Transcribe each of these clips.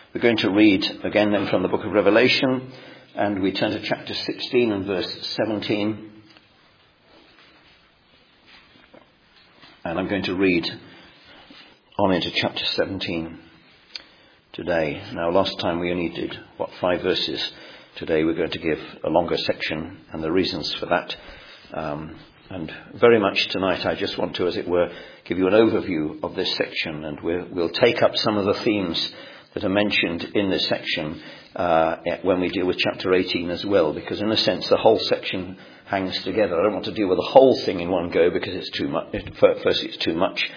We're going to read again then from the book of Revelation, and we turn to chapter 16 and verse 17. And I'm going to read on into chapter 17 today. Now, last time we only did, 5 verses. Today we're going to give a longer section, and the reasons for that. And very much tonight I just want to, as it were, give you an overview of this section, and we'll take up some of the themes that are mentioned in this section when we deal with chapter 18 as well, because in a sense the whole section hangs together. I don't want to deal with the whole thing in one go because it's too much. Firstly, it's too much.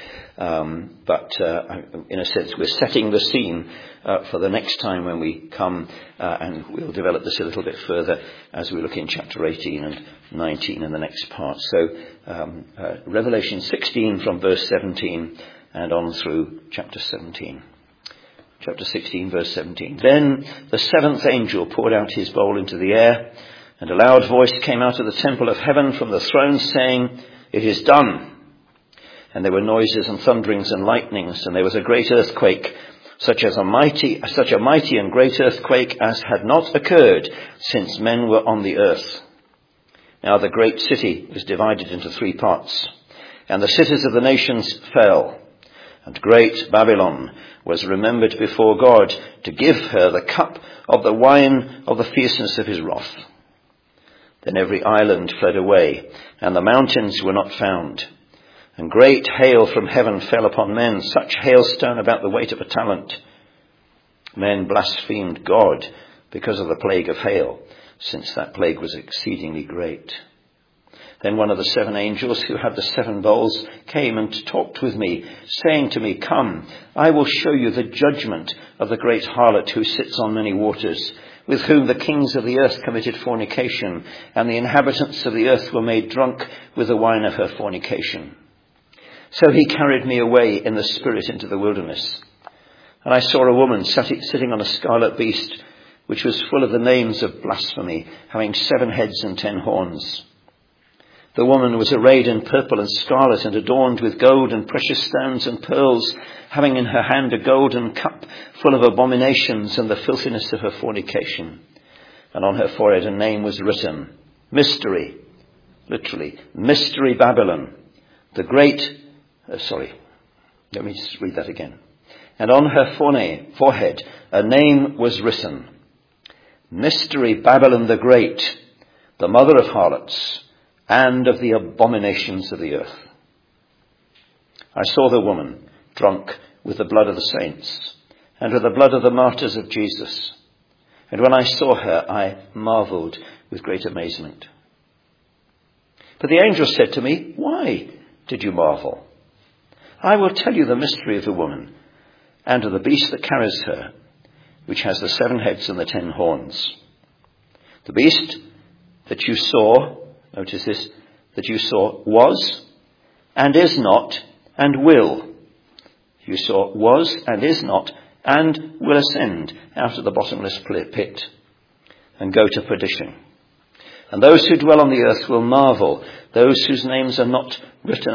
But in a sense, we're setting the scene for the next time when we come, and we'll develop this a little bit further as we look in chapter 18 and 19 in the next part. So Revelation 16 from verse 17 and on through chapter 17. Chapter 16, verse 17. Then the seventh angel poured out his bowl into the air, and a loud voice came out of the temple of heaven from the throne, saying, "It is done." And there were noises and thunderings and lightnings, and there was a great earthquake, such a mighty and great earthquake as had not occurred since men were on the earth. Now the great city was divided into 3 parts, and the cities of the nations fell. And great Babylon was remembered before God to give her the cup of the wine of the fierceness of his wrath. Then every island fled away, and the mountains were not found. And great hail from heaven fell upon men, such hailstone about the weight of a talent. Men blasphemed God because of the plague of hail, since that plague was exceedingly great. Then one of the 7 angels who had the 7 bowls came and talked with me, saying to me, "Come, I will show you the judgment of the great harlot who sits on many waters, with whom the kings of the earth committed fornication, and the inhabitants of the earth were made drunk with the wine of her fornication." So he carried me away in the spirit into the wilderness. And I saw a woman sitting on a scarlet beast, which was full of the names of blasphemy, having 7 heads and 10 horns. The woman was arrayed in purple and scarlet, and adorned with gold and precious stones and pearls, having in her hand a golden cup full of abominations and the filthiness of her fornication. And on her forehead a name was written, Mystery, literally, Mystery Babylon, the great... let me just read that again. And on her forehead a name was written, Mystery Babylon the Great, the mother of harlots, and of the abominations of the earth. I saw the woman drunk with the blood of the saints, and with the blood of the martyrs of Jesus. And when I saw her, I marveled with great amazement. But the angel said to me, "Why did you marvel? I will tell you the mystery of the woman, and of the beast that carries her, which has the 7 heads and the 10 horns. The beast that you saw," notice this, "that you saw was, and is not, and will." You saw was, and is not, and will ascend out of the bottomless pit, and go to perdition. And those who dwell on the earth will marvel, those whose names are not written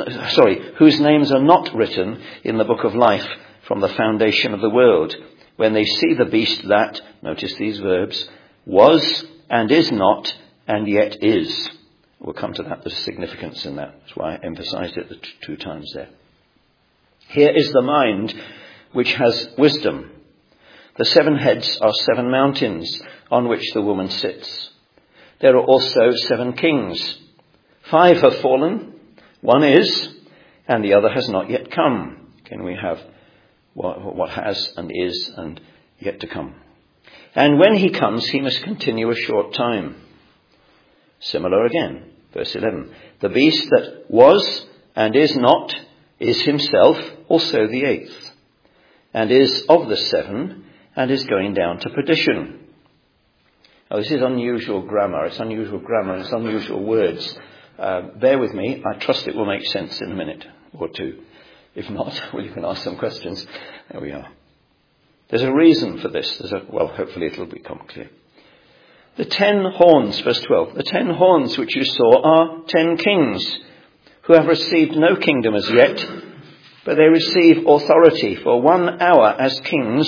in the book of life from the foundation of the world, when they see the beast that, notice these verbs, was, and is not, and yet is. We'll come to that. There's significance in that. That's why I emphasized it 2 times there. Here is the mind which has wisdom. The 7 heads are 7 mountains on which the woman sits. There are also 7 kings. 5 have fallen, 1 is, and the other has not yet come. Again, we have what has and is and yet to come. And when he comes, he must continue a short time. Similar again, verse 11. The beast that was and is not is himself also the 8th, and is of the 7, and is going down to perdition. Now, this is unusual grammar. It's unusual grammar and it's unusual words. Bear with me. I trust it will make sense in a minute or 2. If not, well, you can ask some questions. There we are. There's a reason for this. Hopefully it'll become clear. The 10 horns, verse 12. The 10 horns which you saw are 10 kings who have received no kingdom as yet, but they receive authority for 1 hour as kings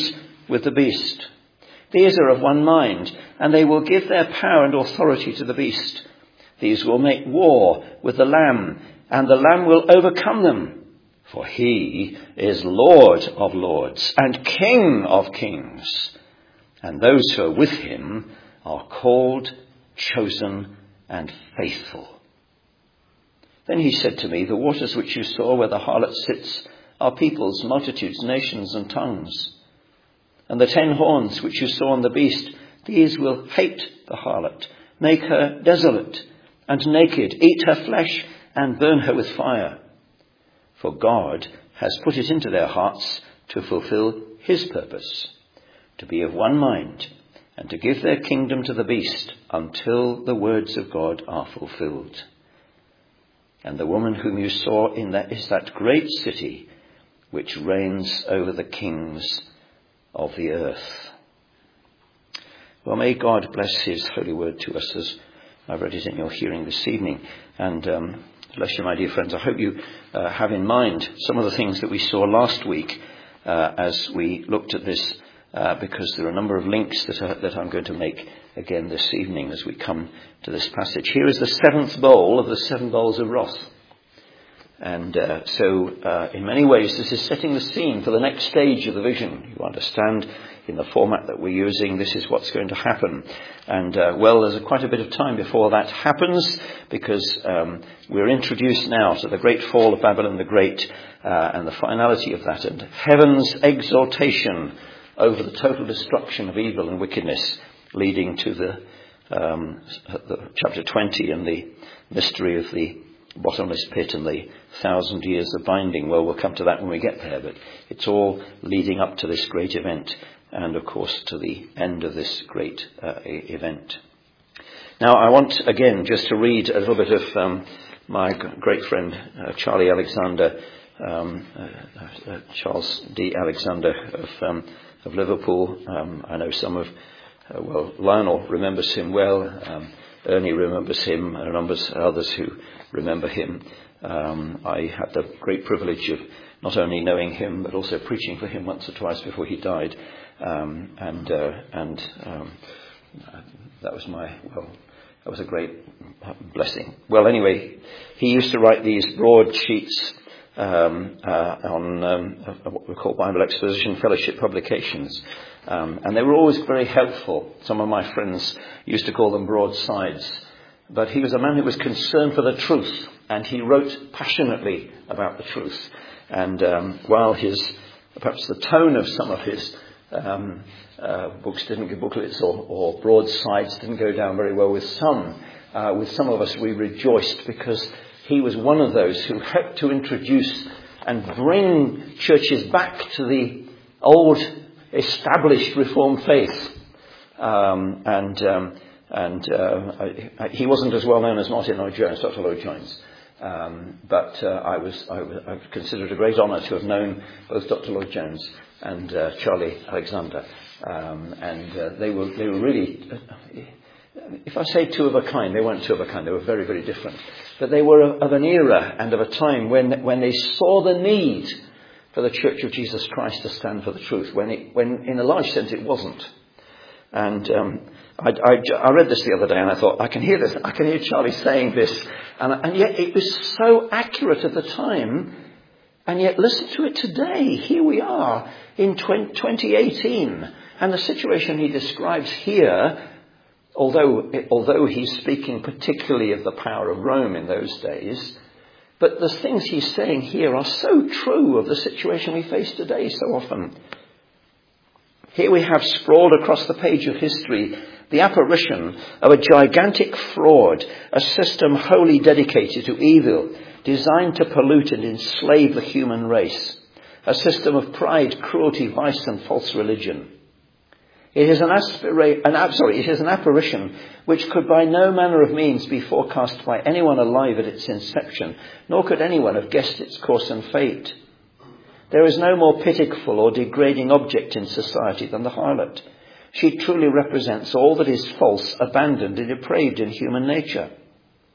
with the beast. These are of one mind, and they will give their power and authority to the beast. These will make war with the Lamb, and the Lamb will overcome them. For he is Lord of lords and King of kings. And those who are with him are called, chosen, and faithful. Then he said to me, the waters which you saw where the harlot sits are peoples, multitudes, nations, and tongues. And the 10 horns which you saw on the beast, these will hate the harlot, make her desolate and naked, eat her flesh and burn her with fire. For God has put it into their hearts to fulfill his purpose, to be of one mind and to give their kingdom to the beast until the words of God are fulfilled. And the woman whom you saw in that is that great city which reigns over the kings of the earth. Well, may God bless his holy word to us as I've read it in your hearing this evening. And bless you, my dear friends. I hope you have in mind some of the things that we saw last week as we looked at this, because there are a number of links that I'm going to make again this evening as we come to this passage. Here is the 7th bowl of the 7 bowls of wrath. And so in many ways this is setting the scene for the next stage of the vision. You understand, in the format that we're using, this is what's going to happen. And there's quite a bit of time before that happens, because we're introduced now to the great fall of Babylon the Great and the finality of that, and heaven's exaltation over the total destruction of evil and wickedness, leading to the chapter 20 and the mystery of the bottomless pit and the 1,000 years of binding. Well, we'll come to that when we get there, but it's all leading up to this great event and, of course, to the end of this great event. Now, I want, again, just to read a little bit of my great friend Charlie Alexander, Charles D. Alexander of Liverpool. I know some of, Lionel remembers him well. Ernie remembers him, and others who remember him. I had the great privilege of not only knowing him, but also preaching for him once or twice before he died. That was a great blessing. Well, anyway, he used to write these broad sheets on what we call Bible Exposition Fellowship publications. And they were always very helpful. Some of my friends used to call them broadsides. But he was a man who was concerned for the truth, and he wrote passionately about the truth. And while perhaps the tone of some of his booklets or broadsides didn't go down very well with some of us, we rejoiced, because he was one of those who helped to introduce and bring churches back to the old established Reformed faith. He wasn't as well known as Martin Lloyd-Jones, Dr. Lloyd-Jones. But I consider it a great honour to have known both Dr. Lloyd-Jones and Charlie Alexander. They were really, if I say two of a kind, they weren't two of a kind. They were very, very different. But they were of an era and of a time when they saw the need for the Church of Jesus Christ to stand for the truth, when in a large sense it wasn't. And I read this the other day, and I thought, I can hear this. I can hear Charlie saying this. And yet it was so accurate at the time. And yet listen to it today. Here we are in 2018. And the situation he describes here, although he's speaking particularly of the power of Rome in those days, but the things he's saying here are so true of the situation we face today so often. Here we have sprawled across the page of history the apparition of a gigantic fraud, a system wholly dedicated to evil, designed to pollute and enslave the human race, a system of pride, cruelty, vice and false religion. It is an apparition which could by no manner of means be forecast by anyone alive at its inception, nor could anyone have guessed its course and fate. There is no more pitiful or degrading object in society than the harlot. She truly represents all that is false, abandoned and depraved in human nature.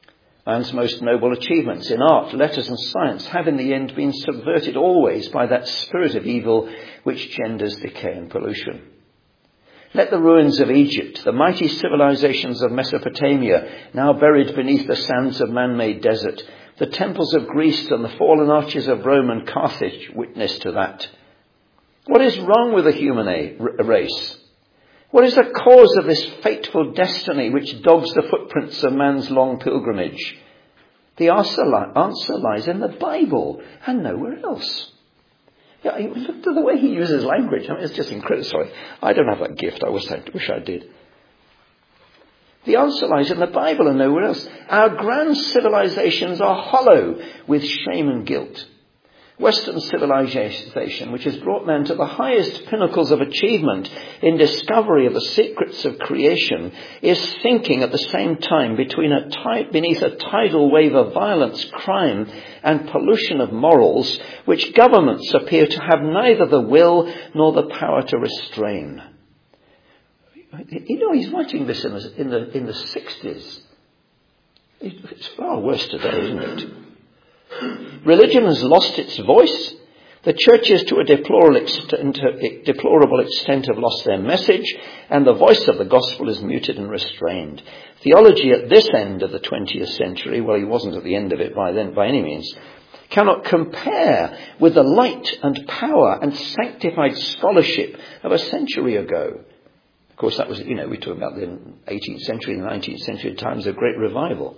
Man's most noble achievements in art, letters and science have in the end been subverted always by that spirit of evil which genders decay and pollution. Let the ruins of Egypt, the mighty civilizations of Mesopotamia, now buried beneath the sands of man-made desert, the temples of Greece and the fallen arches of Rome and Carthage witness to that. What is wrong with the human race? What is the cause of this fateful destiny which dogs the footprints of man's long pilgrimage? The answer lies in the Bible and nowhere else. Yeah, look at the way he uses language. I mean, it's just incredible. Sorry, I don't have that gift. I wish I did. The answer lies in the Bible and nowhere else. Our grand civilizations are hollow with shame and guilt. Western civilization, which has brought man to the highest pinnacles of achievement in discovery of the secrets of creation, is sinking at the same time beneath a tidal wave of violence, crime, and pollution of morals, which governments appear to have neither the will nor the power to restrain. You know, he's writing this in the 60s. It's far worse today, isn't it? Religion has lost its voice. The churches to a deplorable extent have lost their message, and the voice of the gospel is muted and restrained. Theology at this end of the 20th century, well, he wasn't at the end of it by then by any means, cannot compare with the light and power and sanctified scholarship of a century ago. Of course, that was, we talk about the 18th century and the 19th century times of great revival.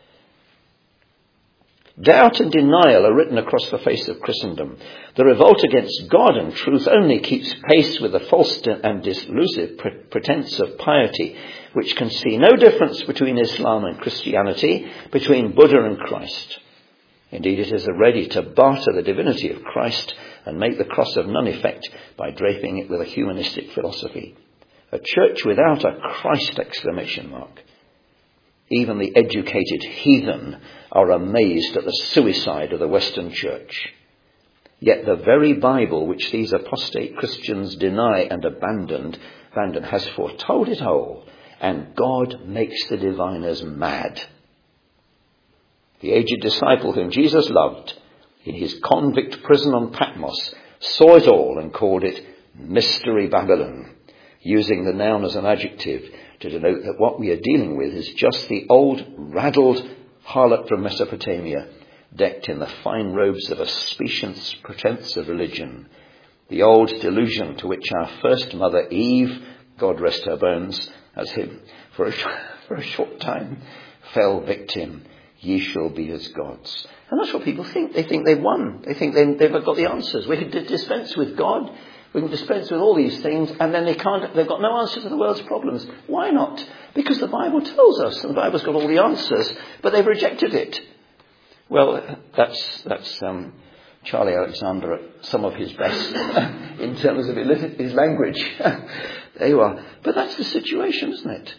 Doubt and denial are written across the face of Christendom. The revolt against God and truth only keeps pace with the false and delusive pretense of piety, which can see no difference between Islam and Christianity, between Buddha and Christ. Indeed, it is ready to barter the divinity of Christ and make the cross of none effect by draping it with a humanistic philosophy. A church without a Christ exclamation mark. Even the educated heathen are amazed at the suicide of the Western church. Yet the very Bible which these apostate Christians deny and abandon has foretold it all, and God makes the diviners mad. The aged disciple whom Jesus loved in his convict prison on Patmos saw it all and called it Mystery Babylon, using the noun as an adjective to denote that what we are dealing with is just the old, raddled harlot from Mesopotamia, decked in the fine robes of a specious pretense of religion. The old delusion to which our first mother Eve, God rest her bones, as him for a short time fell victim. Ye shall be as gods. And that's what people think. They think they've won. They think they've got the answers. We can dispense with God. We can dispense with all these things, and then they've got no answer to the world's problems. Why not? Because the Bible tells us, and the Bible's got all the answers, but they've rejected it. Well, that's Charlie Alexander at some of his best in terms of his language. There you are. But that's the situation, isn't it?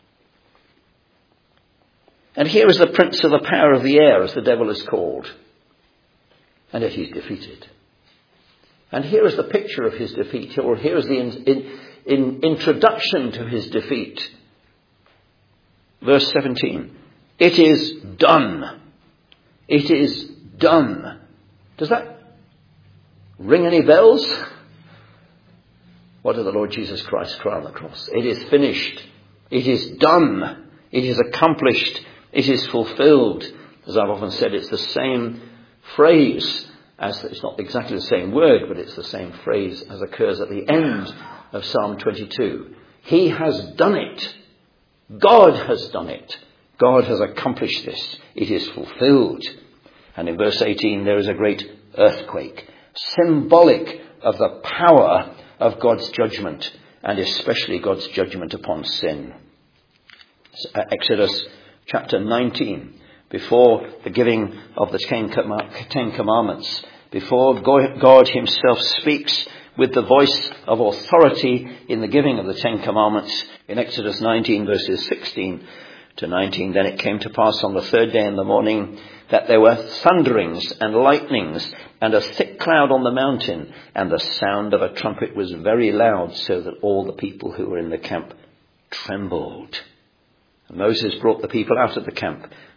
And here is the prince of the power of the air, as the devil is called. And yet he's defeated. And here is the picture of his defeat, or here is the introduction to his defeat. Verse 17. It is done. It is done. Does that ring any bells? What did the Lord Jesus Christ cry on the cross? It is finished. It is done. It is accomplished. It is fulfilled. As I've often said, it's the same phrase. It's not exactly the same word, but it's the same phrase as occurs at the end of Psalm 22. He has done it. God has done it. God has accomplished this. It is fulfilled. And in verse 18 there is a great earthquake, symbolic of the power of God's judgment, and especially God's judgment upon sin. Exodus chapter 19. Before the giving of the Ten Commandments, before God himself speaks with the voice of authority in the giving of the Ten Commandments, in Exodus 19 verses 16 to 19, then it came to pass on the third day in the morning that there were thunderings and lightnings and a thick cloud on the mountain, and the sound of a trumpet was very loud, so that all the people who were in the camp trembled. Moses brought the people out of the camp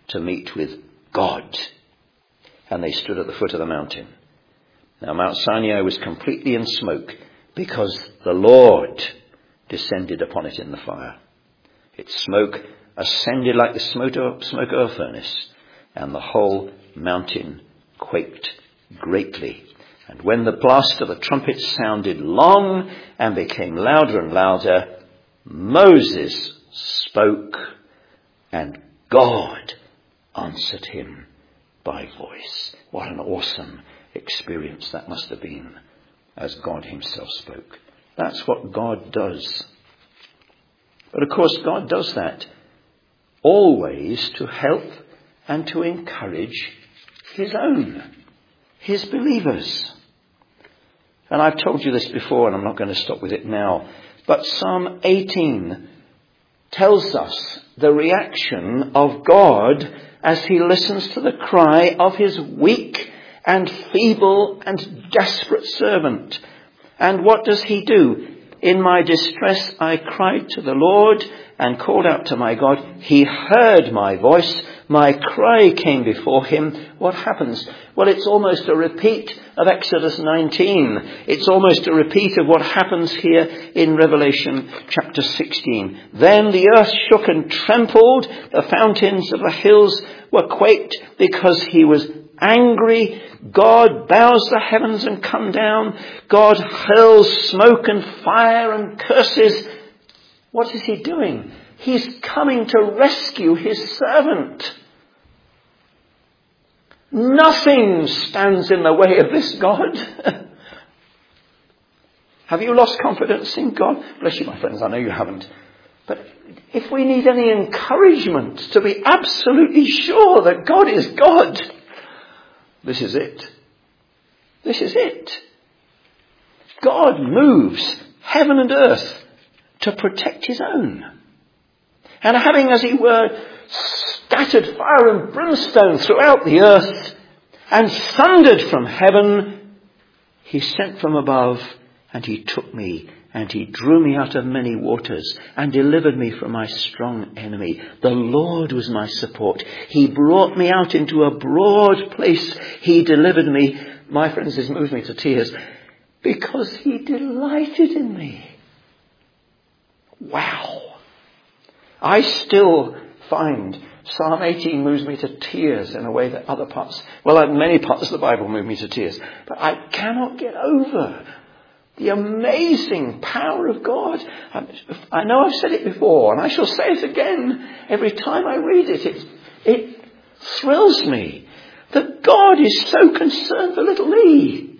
to meet with God. And they stood at the foot of the mountain. Now Mount Sinai was completely in smoke because the Lord descended upon it in the fire. Its smoke ascended like the smoke of a furnace, and the whole mountain quaked greatly. And when the blast of the trumpet sounded long and became louder and louder, Moses spoke, and God answered him by voice. What an awesome experience that must have been as God himself spoke. That's what God does. But of course, God does that always to help and to encourage his own, his believers. And I've told you this before, and I'm not going to stop with it now. But Psalm 18 tells us the reaction of God as he listens to the cry of his weak and feeble and desperate servant. And what does he do? In my distress I cried to the Lord and called out to my God. He heard my voice. My cry came before him. What happens? Well, it's almost a repeat of Exodus 19. It's almost a repeat of what happens here in Revelation chapter 16. Then the earth shook and trembled. The fountains of the hills were quaked because he was angry. God bows the heavens and come down. God hurls smoke and fire and curses. What is he doing? He's coming to rescue his servant. Nothing stands in the way of this God. Have you lost confidence in God? Bless you, my friends, I know you haven't. But if we need any encouragement to be absolutely sure that God is God, this is it. This is it. God moves heaven and earth to protect his own. And having, as it were, scattered fire and brimstone throughout the earth and thundered from heaven, he sent from above and he took me and he drew me out of many waters and delivered me from my strong enemy. The Lord was my support. He brought me out into a broad place. He delivered me. My friends, this moves me to tears because he delighted in me. Wow. I still find Psalm 18 moves me to tears in a way that other parts, many parts of the Bible move me to tears. But I cannot get over the amazing power of God. I know I've said it before, and I shall say it again every time I read it. It thrills me that God is so concerned for little me.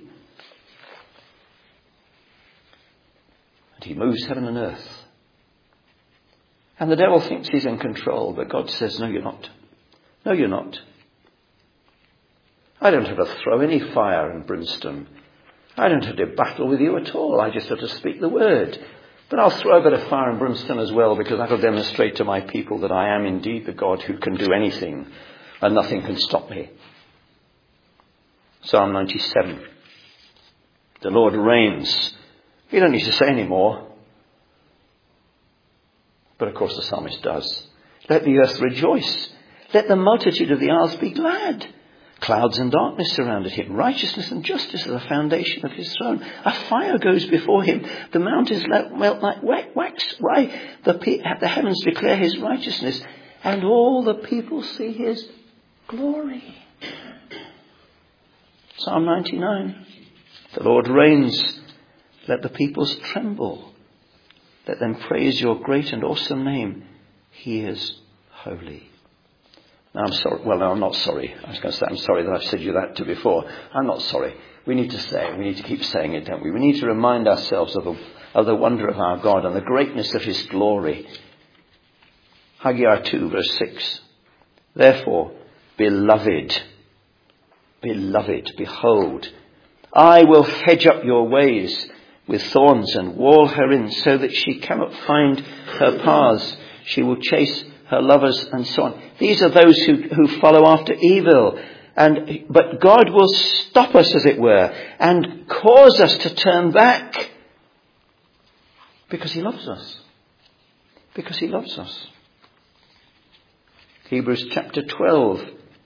And he moves heaven and earth. And the devil thinks he's in control, but God says, no, you're not. No, you're not. I don't have to throw any fire and brimstone. I don't have to battle with you at all. I just have to speak the word. But I'll throw a bit of fire and brimstone as well, because that'll demonstrate to my people that I am indeed the God who can do anything and nothing can stop me. Psalm 97. The Lord reigns. You don't need to say any more. But of course the psalmist does. Let the earth rejoice. Let the multitude of the isles be glad. Clouds and darkness surrounded him. Righteousness and justice are the foundation of his throne. A fire goes before him. The mountains melt like wax. The heavens declare his righteousness. And all the people see his glory. Psalm 99. The Lord reigns. Let the peoples tremble. Let them praise your great and awesome name. He is holy. Now I'm sorry. Well, no, I'm not sorry. I was going to say I'm sorry that I've said you that to before. I'm not sorry. We need to say it. We need to keep saying it, don't we? We need to remind ourselves of the wonder of our God and the greatness of his glory. Haggai 2 verse 6. Therefore, beloved, behold, I will hedge up your ways with thorns and wall her in so that she cannot find her paths. She will chase her lovers and so on. These are those who follow after evil. But God will stop us, as it were, and cause us to turn back because he loves us. Because he loves us. Hebrews chapter 12.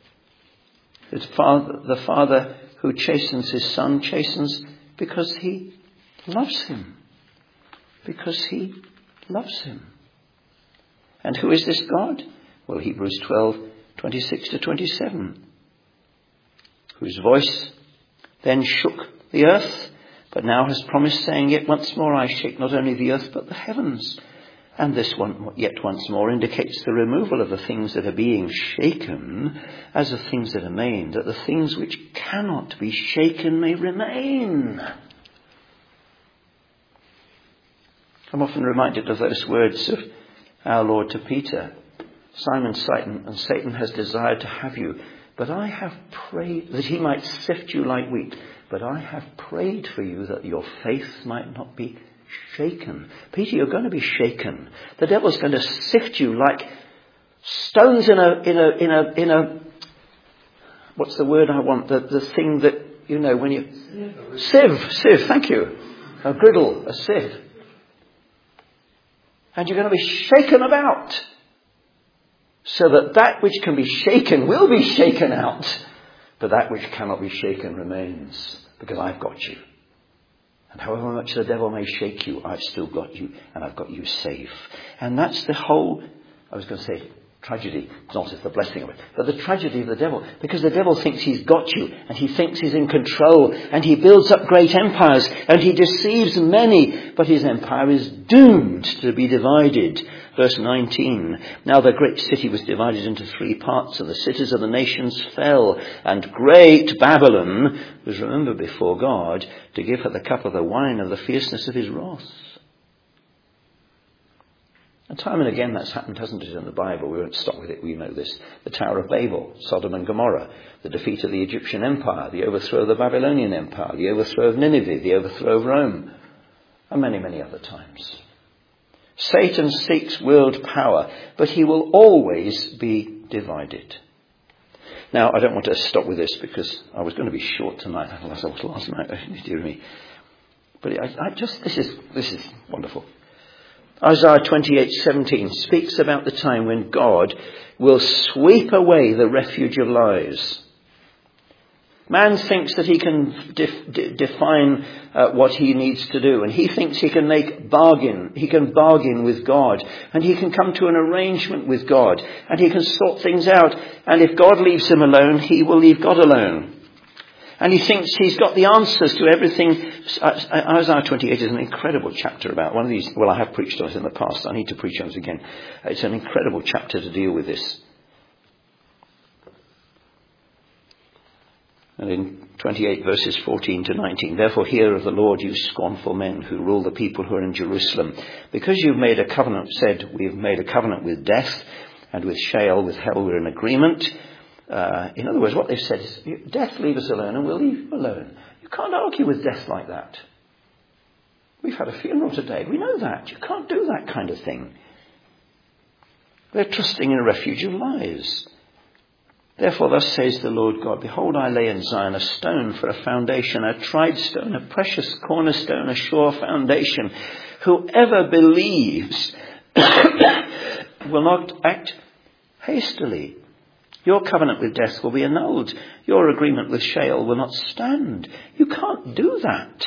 The Father who chastens his Son chastens because he loves him. Because he loves him. And who is this God? Well, Hebrews 12, 26 to 27. Whose voice then shook the earth, but now has promised, saying, yet once more I shake not only the earth but the heavens. And this one, yet once more, indicates the removal of the things that are being shaken as of things that are made, that the things which cannot be shaken may remain. I'm often reminded of those words of our Lord to Peter. Simon, Satan has desired to have you, but I have prayed that he might sift you like wheat. But I have prayed for you that your faith might not be shaken. Peter, you're going to be shaken. The devil's going to sift you like stones in a what's the word I want? The thing that, you know, when you... Sieve, thank you. A griddle, a sieve. And you're going to be shaken about. So that which can be shaken will be shaken out. But that which cannot be shaken remains, because I've got you. And however much the devil may shake you, I've still got you, and I've got you safe. And that's the whole, I was going to say tragedy, not as the blessing of it, but the tragedy of the devil. Because the devil thinks he's got you, and he thinks he's in control, and he builds up great empires, and he deceives many, but his empire is doomed to be divided. Verse 19, now the great city was divided into 3 parts, and the cities of the nations fell, and great Babylon was remembered before God to give her the cup of the wine of the fierceness of his wrath. And time and again that's happened, hasn't it, in the Bible? We won't stop with it, we know this. The Tower of Babel, Sodom and Gomorrah, the defeat of the Egyptian Empire, the overthrow of the Babylonian Empire, the overthrow of Nineveh, the overthrow of Rome, and many, many other times. Satan seeks world power, but he will always be divided. Now, I don't want to stop with this because I was going to be short tonight, as I was last night. Dear me. But this is wonderful. Isaiah 28:17 speaks about the time when God will sweep away the refuge of lies. Man thinks that he can define what he needs to do, and he thinks he can he can bargain with God, and he can come to an arrangement with God, and he can sort things out, and if God leaves him alone, he will leave God alone. And he thinks he's got the answers to everything. Isaiah 28 is an incredible chapter about one of these. Well, I have preached on it in the past. I need to preach on it again. It's an incredible chapter to deal with this. And in 28 verses 14 to 19, therefore hear of the Lord, you scornful men who rule the people who are in Jerusalem. Because you've made a covenant, said, we've made a covenant with death, and with Sheol, with hell, we're in agreement. In other words, what they've said is, death, leave us alone and we'll leave you alone. You can't argue with death like that. We've had a funeral today. We know that. You can't do that kind of thing. They're trusting in a refuge of lies. Therefore, thus says the Lord God, behold, I lay in Zion a stone for a foundation, a tried stone, a precious cornerstone, a sure foundation. Whoever believes will not act hastily. Your covenant with death will be annulled. Your agreement with Sheol will not stand. You can't do that.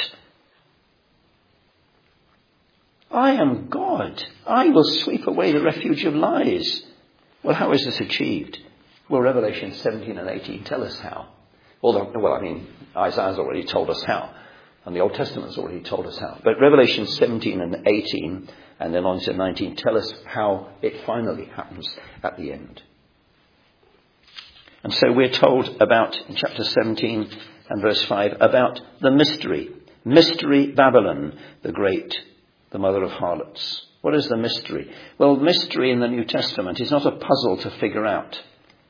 I am God. I will sweep away the refuge of lies. Well, how is this achieved? Well, Revelation 17 and 18 tell us how. Isaiah's already told us how. And the Old Testament's already told us how. But Revelation 17 and 18 and then on to 19 tell us how it finally happens at the end. And so we're told about, in chapter 17 and verse 5, about the mystery. Mystery Babylon, the great, the mother of harlots. What is the mystery? Well, mystery in the New Testament is not a puzzle to figure out.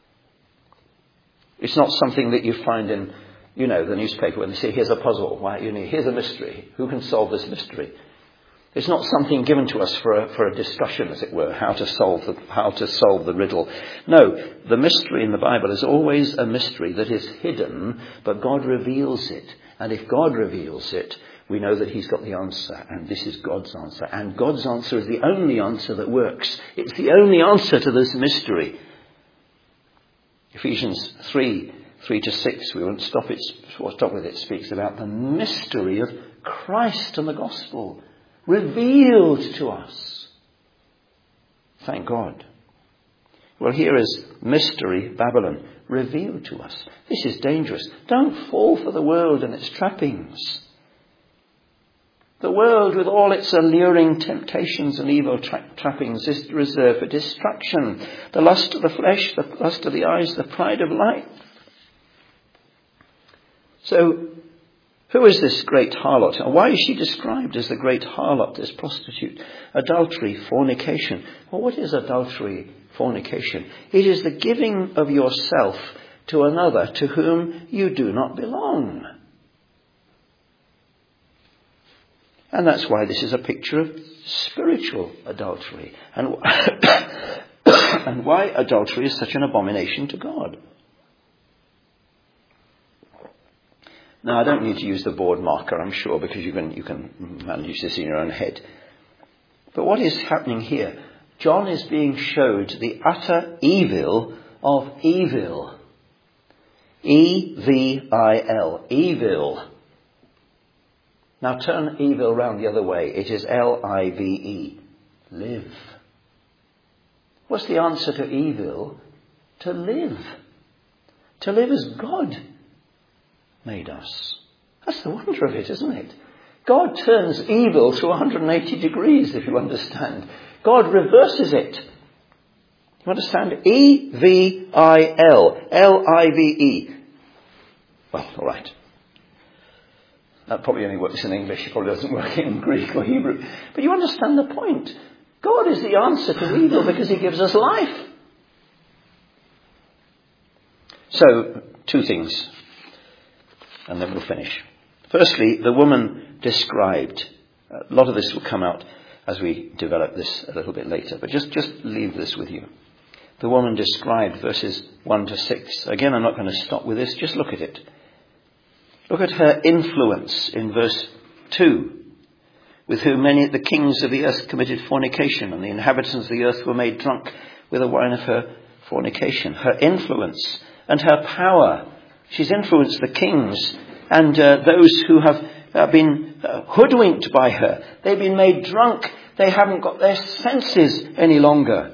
It's not something that you find in, the newspaper when they say, here's a puzzle. Here's a mystery. Who can solve this mystery? It's not something given to us for a discussion, as it were, how to solve the riddle. No, the mystery in the Bible is always a mystery that is hidden, but God reveals it. And if God reveals it, we know that he's got the answer, and this is God's answer. And God's answer is the only answer that works. It's the only answer to this mystery. Ephesians 3:3-6, we won't stop with it, speaks about the mystery of Christ and the gospel revealed to us. Thank God. Well, here is mystery Babylon revealed to us. This is dangerous. Don't fall for the world and its trappings. The world, with all its alluring temptations and evil trappings, is reserved for destruction. The lust of the flesh, the lust of the eyes, the pride of life. So, who is this great harlot? And why is she described as the great harlot, this prostitute? Adultery, fornication. Well, what is adultery, fornication? It is the giving of yourself to another to whom you do not belong. And that's why this is a picture of spiritual adultery. And, and why adultery is such an abomination to God. Now, I don't need to use the board marker, I'm sure, because you can manage this in your own head. But what is happening here? John is being showed the utter evil of evil. E-V-I-L. Evil. Now turn evil round the other way. It is L-I-V-E. Live. What's the answer to evil? To live. To live as God made us. That's the wonder of it, isn't it? God turns evil to 180 degrees, if you understand. God reverses it. You understand? E-V-I-L. L-I-V-E. Well, all right. That probably only works in English. It probably doesn't work in Greek or Hebrew. But you understand the point. God is the answer to evil because he gives us life. So, two things. And then we'll finish. Firstly, the woman described. A lot of this will come out as we develop this a little bit later. But just leave this with you. The woman described, verses 1-6. Again, I'm not going to stop with this. Just look at it. Look at her influence in verse 2, with whom many of the kings of the earth committed fornication, and the inhabitants of the earth were made drunk with the wine of her fornication. Her influence and her power. She's influenced the kings and those who have been hoodwinked by her. They've been made drunk. They haven't got their senses any longer.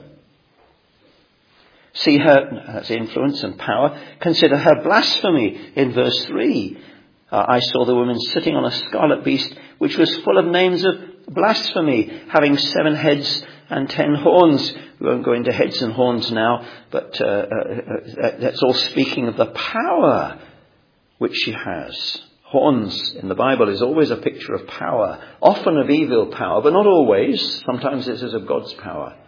See her, that's influence and power. Consider her blasphemy in verse 3. I saw the woman sitting on a scarlet beast, which was full of names of blasphemy, having 7 heads and 10 horns. We won't go into heads and horns now, but that's all speaking of the power which she has. Horns in the Bible is always a picture of power, often of evil power, but not always. Sometimes it is of God's power.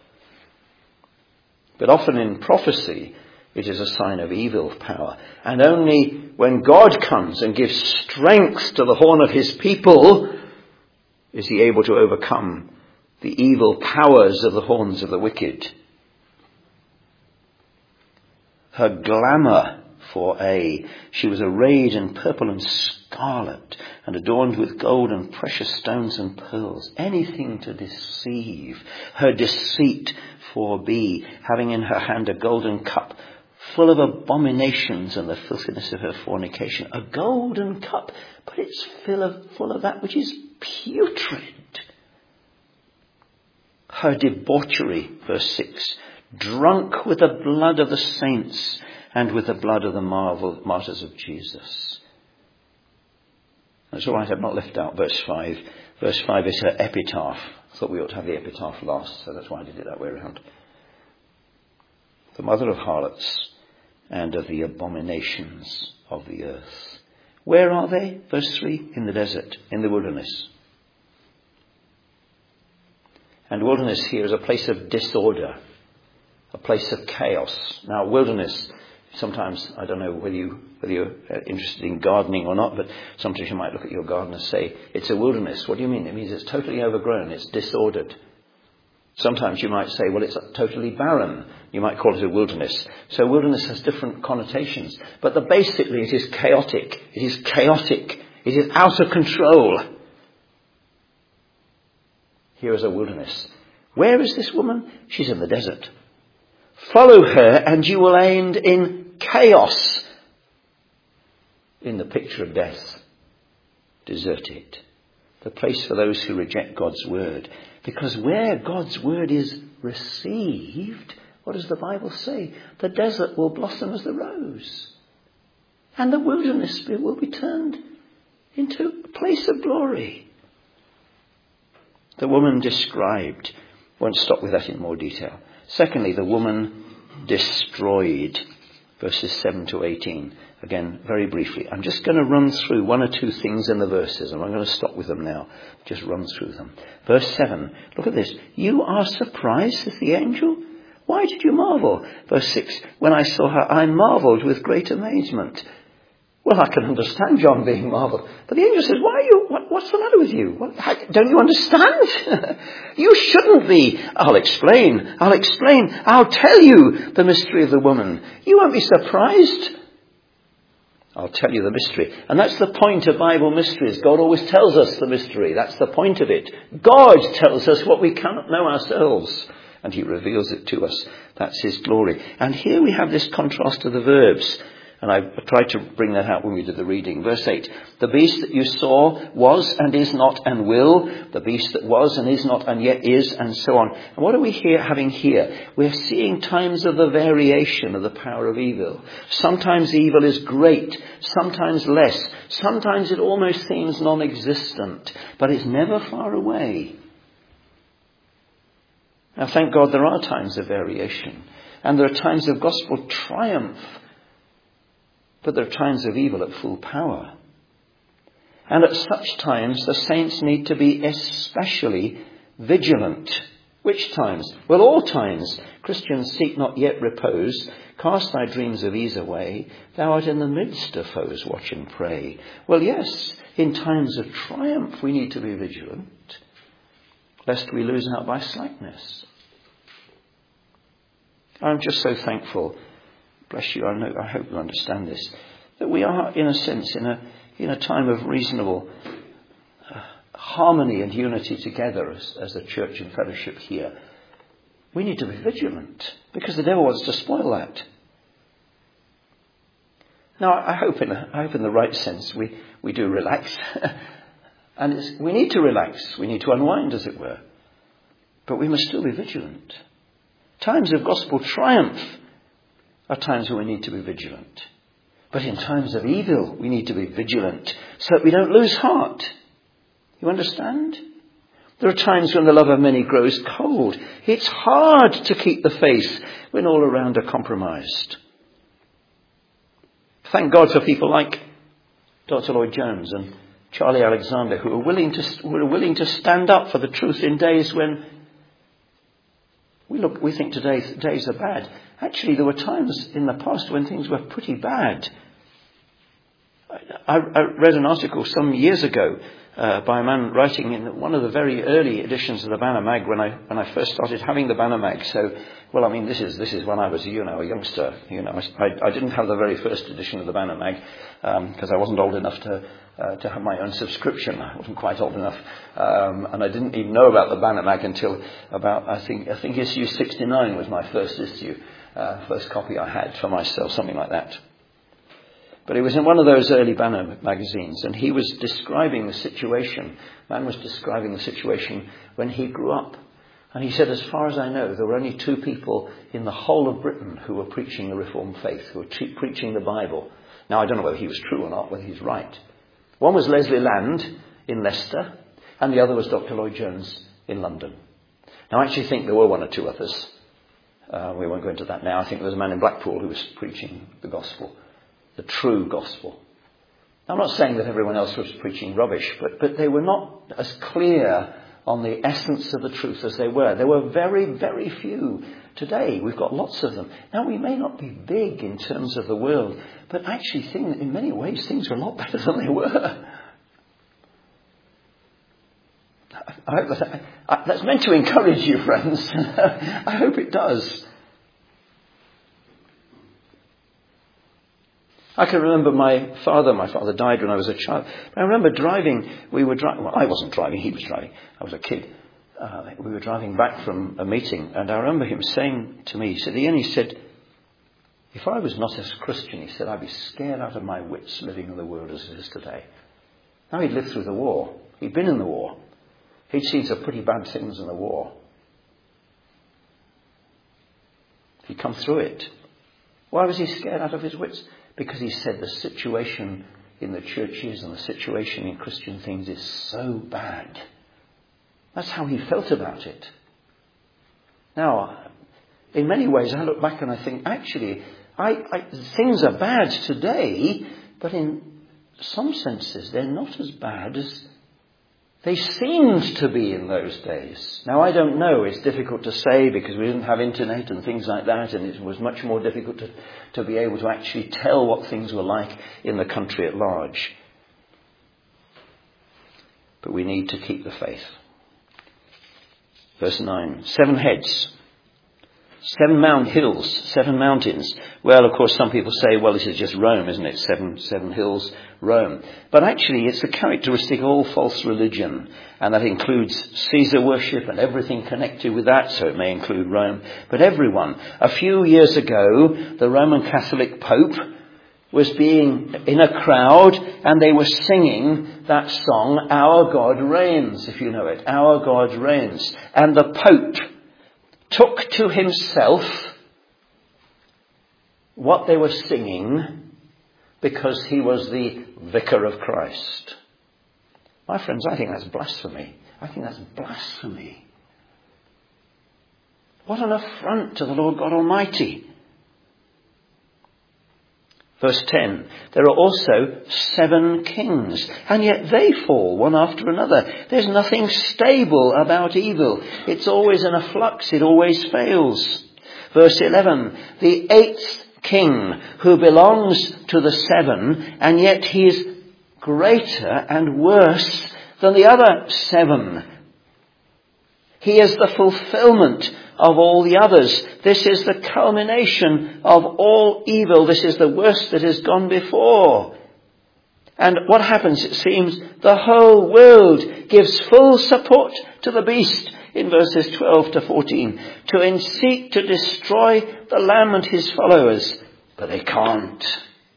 But often in prophecy, it is a sign of evil power. And only when God comes and gives strength to the horn of his people is he able to overcome the evil powers of the horns of the wicked. Her glamour she was arrayed in purple and scarlet and adorned with gold and precious stones and pearls. Anything to deceive. Her deceit 4b, having in her hand a golden cup full of abominations and the filthiness of her fornication. A golden cup, but it's full of that which is putrid. Her debauchery, verse 6, drunk with the blood of the saints and with the blood of the martyrs of Jesus. That's all right, I've not left out verse 5. Verse 5 is her epitaph. I thought we ought to have the epitaph last, so that's why I did it that way around. The mother of harlots and of the abominations of the earth. Where are they? Verse 3, in the desert, in the wilderness. And wilderness here is a place of disorder, a place of chaos. Now, wilderness, sometimes, I don't know whether you're interested in gardening or not, but sometimes you might look at your garden and say, it's a wilderness. What do you mean? It means it's totally overgrown, it's disordered. Sometimes you might say, well, it's totally barren. You might call it a wilderness. So wilderness has different connotations. But basically it is chaotic. It is chaotic. It is out of control. Here is a wilderness. Where is this woman? She's in the desert. Follow her and you will end in chaos. In the picture of death, desert it. The place for those who reject God's word. Because where God's word is received, what does the Bible say? The desert will blossom as the rose. And the wilderness will be turned into a place of glory. The woman described. Won't stop with that in more detail. Secondly, the woman destroyed. Verses 7 to 18. Again, very briefly. I'm just going to run through one or two things in the verses, and I'm going to stop with them now. Just run through them. Verse 7. Look at this. You are surprised, says the angel. Why did you marvel? Verse 6. When I saw her, I marvelled with great amazement. Well, I can understand John being marvelled. But the angel says, why are you, what's the matter with you? Don't you understand? You shouldn't be. I'll explain. I'll tell you the mystery of the woman. You won't be surprised. I'll tell you the mystery. And that's the point of Bible mysteries. God always tells us the mystery. That's the point of it. God tells us what we cannot know ourselves. And he reveals it to us. That's his glory. And here we have this contrast to the verbs. And I tried to bring that out when we did the reading. Verse 8. The beast that you saw was and is not and will. The beast that was and is not and yet is, and so on. And what are we having here? We're seeing times of the variation of the power of evil. Sometimes evil is great. Sometimes less. Sometimes it almost seems non-existent. But it's never far away. Now thank God there are times of variation. And there are times of gospel triumph. But there are times of evil at full power. And at such times, the saints need to be especially vigilant. Which times? Well, all times. Christians, seek not yet repose. Cast thy dreams of ease away. Thou art in the midst of foes. Watch and pray. Well, yes, in times of triumph, we need to be vigilant, lest we lose out by slackness. I'm just so thankful. Bless you, I hope you understand this, that we are, in a sense, in a time of reasonable harmony and unity together as a church and fellowship here. We need to be vigilant, because the devil wants to spoil that. Now, I hope in the right sense we do relax. And we need to relax. We need to unwind, as it were. But we must still be vigilant. Times of gospel triumph are times when we need to be vigilant. But in times of evil, we need to be vigilant so that we don't lose heart. You understand? There are times when the love of many grows cold. It's hard to keep the faith when all around are compromised. Thank God for people like Dr. Lloyd Jones and Charlie Alexander who are willing to stand up for the truth in days when we think today's days are bad. Actually, there were times in the past when things were pretty bad. I read an article some years ago by a man writing in one of the very early editions of the Banner Mag when I first started having the Banner Mag. So, well, I mean, this is when I was a youngster. I didn't have the very first edition of the Banner Mag because I wasn't old enough to have my own subscription. I wasn't quite old enough, and I didn't even know about the Banner Mag until about I think issue 69 was my first issue, first copy I had for myself, something like that. But it was in one of those early Banner magazines, and he was describing the situation. Man was describing the situation when he grew up. And he said, as far as I know, there were only two people in the whole of Britain who were preaching the Reformed faith, who were preaching the Bible. Now, I don't know whether he was true or not, whether he's right. One was Leslie Land in Leicester, and the other was Dr. Lloyd Jones in London. Now, I actually think there were one or two others. We won't go into that now. I think there was a man in Blackpool who was preaching the gospel. The true gospel. I'm not saying that everyone else was preaching rubbish, but they were not as clear on the essence of the truth as they were. There were very, very few. Today, we've got lots of them. Now, we may not be big in terms of the world, but actually, in many ways, things are a lot better than they were. I hope that's meant to encourage you, friends. I hope it does. I can remember my father died when I was a child. I remember driving, I wasn't driving, he was driving. I was a kid. we were driving back from a meeting, and I remember him saying to me, he said, Ian, he said, if I was not as a Christian, he said, I'd be scared out of my wits living in the world as it is today. Now, he'd lived through the war. He'd been in the war. He'd seen some pretty bad things in the war. He'd come through it. Why was he scared out of his wits? Because he said the situation in the churches and the situation in Christian things is so bad. That's how he felt about it. Now, in many ways, I look back and I think, actually, things are bad today, but in some senses, they're not as bad as they seemed to be in those days. Now, I don't know. It's difficult to say because we didn't have internet and things like that, and it was much more difficult to be able to actually tell what things were like in the country at large. But we need to keep the faith. Verse 9, 7 heads, 7 hills, 7 mountains. Well, of course, some people say, well, this is just Rome, isn't it? 7 hills, Rome. But actually, it's a characteristic of all false religion. And that includes Caesar worship and everything connected with that. So it may include Rome. But everyone. A few years ago, the Roman Catholic Pope was being in a crowd and they were singing that song, Our God Reigns, if you know it. Our God Reigns. And the Pope took to himself what they were singing because he was the vicar of Christ. My friends, I think that's blasphemy. I think that's blasphemy. What an affront to the Lord God Almighty. Verse 10, there are also 7 kings, and yet they fall one after another. There's nothing stable about evil. It's always in a flux. It always fails. Verse 11, the 8th king who belongs to the 7, and yet he is greater and worse than the other 7. He is the fulfillment of all the others. This is the culmination of all evil. This is the worst that has gone before. And what happens, it seems, the whole world gives full support to the beast in verses 12 to 14 to seek to destroy the Lamb and his followers. But they can't.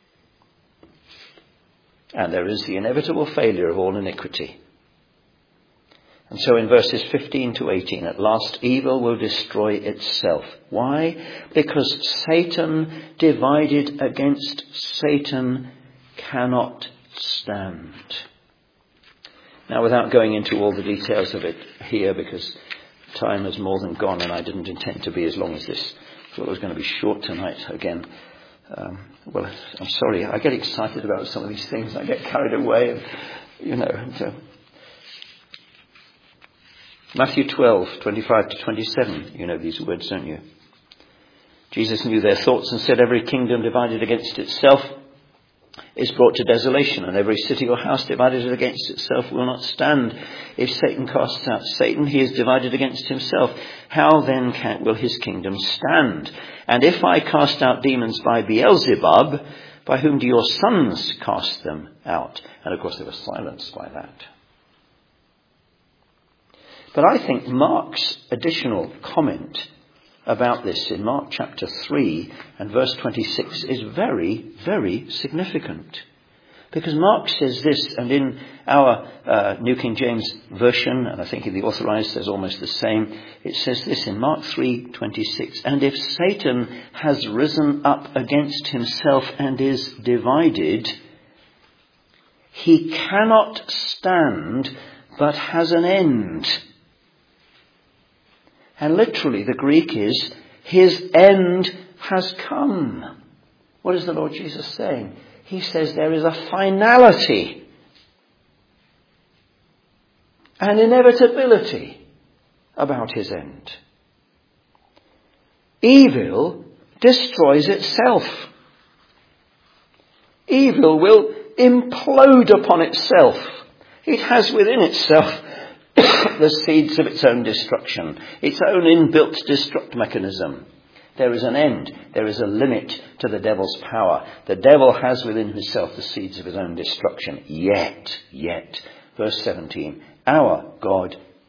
And there is the inevitable failure of all iniquity. And so in verses 15 to 18, at last evil will destroy itself. Why? Because Satan divided against Satan cannot stand. Now, without going into all the details of it here, because time has more than gone and I didn't intend to be as long as this. I thought it was going to be short tonight again. Well, I'm sorry. I get excited about some of these things. I get carried away. So Matthew 12, 25 to 27. You know these words, don't you? Jesus knew their thoughts and said, every kingdom divided against itself is brought to desolation, and every city or house divided against itself will not stand. If Satan casts out Satan, he is divided against himself. How then will his kingdom stand? And if I cast out demons by Beelzebub, by whom do your sons cast them out? And of course they were silenced by that. But I think Mark's additional comment about this in Mark chapter 3 and verse 26 is very, very significant. Because Mark says this, and in our New King James Version, and I think in the Authorized says almost the same, it says this in Mark 3:26, and if Satan has risen up against himself and is divided, he cannot stand but has an end. And literally the Greek is, his end has come. What is the Lord Jesus saying? He says there is a finality, an inevitability about his end. Evil destroys itself. Evil will implode upon itself. It has within itself the seeds of its own destruction, its own inbuilt destruct mechanism. There is an end. There is a limit to the devil's power. The devil has within himself the seeds of his own destruction. Yet, verse 17, our God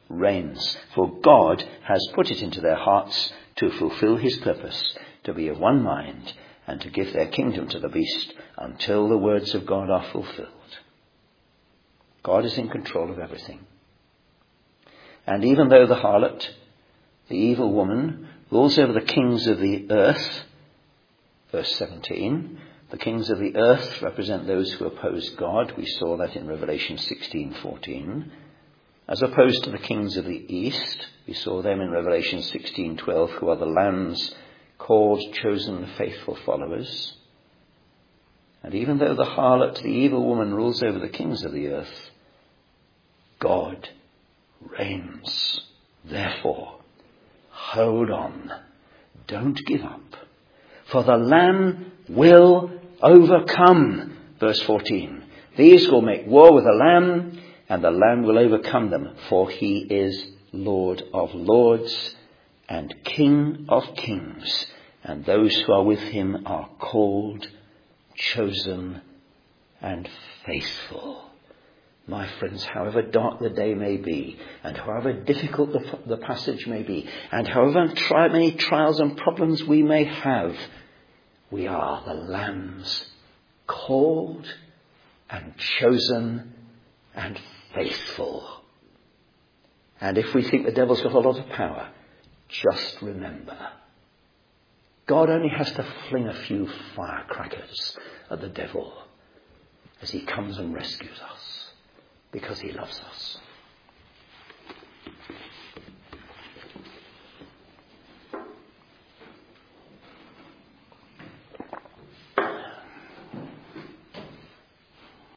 reigns. For God has put it into their hearts to fulfill his purpose, to be of one mind, and to give their kingdom to the beast until the words of God are fulfilled. God is in control of everything. And even though the harlot, the evil woman, rules over the kings of the earth, verse 17, the kings of the earth represent those who oppose God. We saw that in Revelation 16:14. As opposed to the kings of the east, we saw them in Revelation 16:12, who are the Lamb's called, chosen, faithful followers. And even though the harlot, the evil woman, rules over the kings of the earth, God reigns. Therefore, hold on. Don't give up. For the Lamb will overcome. Verse 14. These will make war with the Lamb, and the Lamb will overcome them. For he is Lord of lords and King of kings. And those who are with him are called, chosen, and faithful. My friends, however dark the day may be, and however difficult the passage may be, and however many trials and problems we may have, we are the Lamb's called and chosen and faithful. And if we think the devil's got a lot of power, just remember, God only has to fling a few firecrackers at the devil as he comes and rescues us, because he loves us.